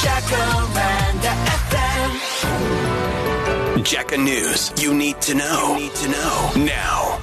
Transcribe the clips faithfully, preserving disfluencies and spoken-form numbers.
Jacaranda F M. Jaca News. You need to know. You need to know now.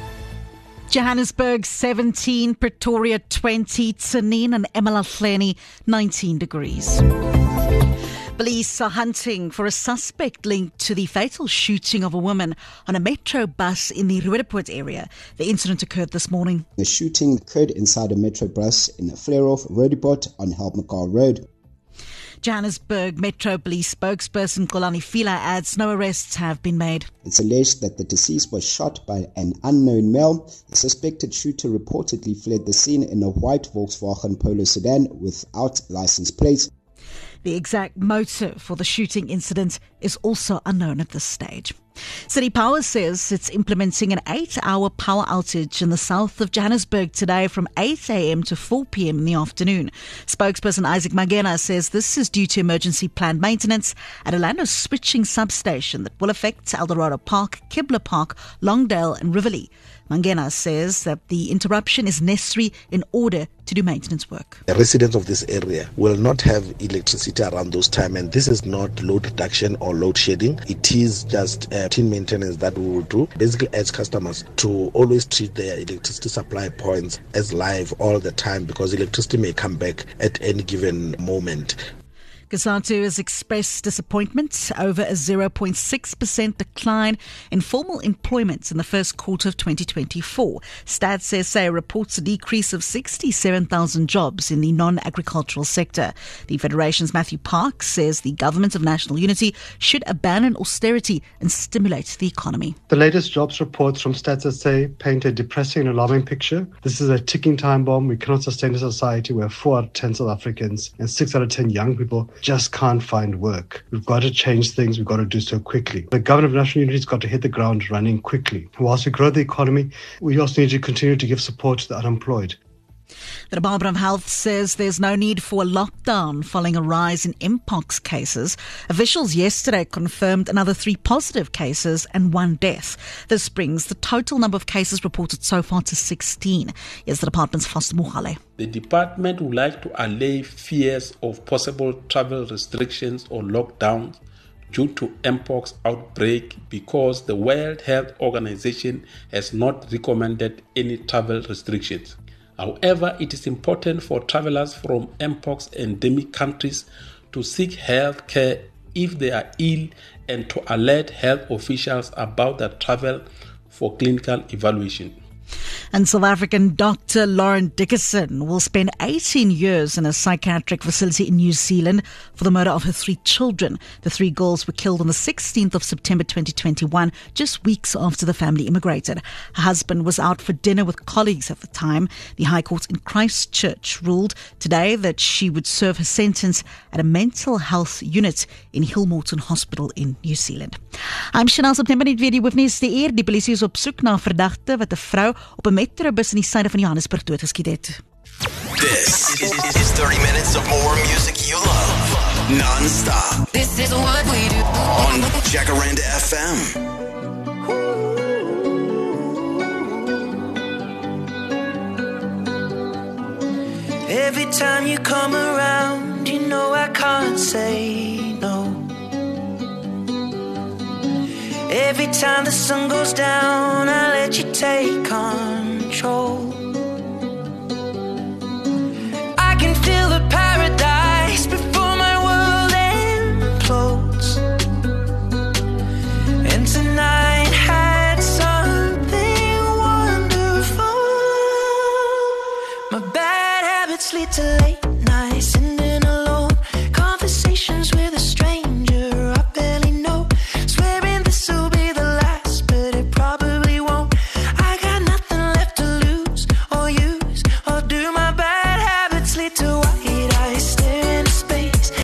Johannesburg seventeen, Pretoria twenty, Tsenin and eMalahleni nineteen degrees. Police are hunting for a suspect linked to the fatal shooting of a woman on a metro bus in the Roodepoort area. The incident occurred this morning. The shooting occurred inside a metro bus in Fleurhof, Roodepoort on Helpmekaar Road. Johannesburg Metro Police spokesperson Xolani Fila adds no arrests have been made. It's alleged that the deceased was shot by an unknown male. The suspected shooter reportedly fled the scene in a white Volkswagen Polo sedan without license plates. The exact motive for the shooting incident is also unknown at this stage. City Power says it's implementing an eight-hour power outage in the south of Johannesburg today from eight a.m. to four p.m. in the afternoon. Spokesperson Isaac Mangena says this is due to emergency planned maintenance at a Lando switching substation that will affect Eldorado Park, Kibler Park, Longdale and Rivoli. Mangena says that the interruption is necessary in order to do maintenance work. The residents of this area will not have electricity around those times, and this is not load reduction or load shedding. It is just uh, routine maintenance that we will do. Basically, urge customers to always treat their electricity supply points as live all the time, because electricity may come back at any given moment. COSATU has expressed disappointment over a zero point six percent decline in formal employment in the first quarter of twenty twenty-four. Stats S A reports a decrease of sixty-seven thousand jobs in the non-agricultural sector. The Federation's Matthew Parks says the Government of National Unity should abandon austerity and stimulate the economy. The latest jobs reports from Stats S A paint a depressing and alarming picture. This is a ticking time bomb. We cannot sustain a society where four out of ten South Africans and six out of ten young people just can't find work. We've got to change things. We've got to do so quickly. The Government of National Unity has got to hit the ground running quickly. Whilst we grow the economy, we also need to continue to give support to the unemployed. The Department of Health says there's no need for a lockdown following a rise in mpox cases. Officials yesterday confirmed another three positive cases and one death. This brings the total number of cases reported so far to sixteen. Here's the department's Foster Mohale. The department would like to allay fears of possible travel restrictions or lockdowns due to mpox outbreak, because the World Health Organization has not recommended any travel restrictions. However, it is important for travelers from mpox endemic countries to seek health care if they are ill and to alert health officials about their travel for clinical evaluation. And South African Doctor Lauren Dickerson will spend eighteen years in a psychiatric facility in New Zealand for the murder of her three children. The three girls were killed on the sixteenth of September twenty twenty-one, just weeks after the family immigrated. Her husband was out for dinner with colleagues at the time. The High Court in Christchurch ruled today that she would serve her sentence at a mental health unit in Hillmorton Hospital in New Zealand. I'm Chanel September net weer die hoofnuus die eer. Die polisie is op soek na 'n verdagte wat 'n vrou op 'n metrobus in die suide van Johannesburg doodgeskiet het. This is, is thirty minutes of more music you love, non-stop. This is what we do on Jacaranda F M. Every time you come around, you know I can't say no. Every time the sun goes down, I let you take control. I can feel the paradise before my world implodes. And tonight had something wonderful. My bad habits lead to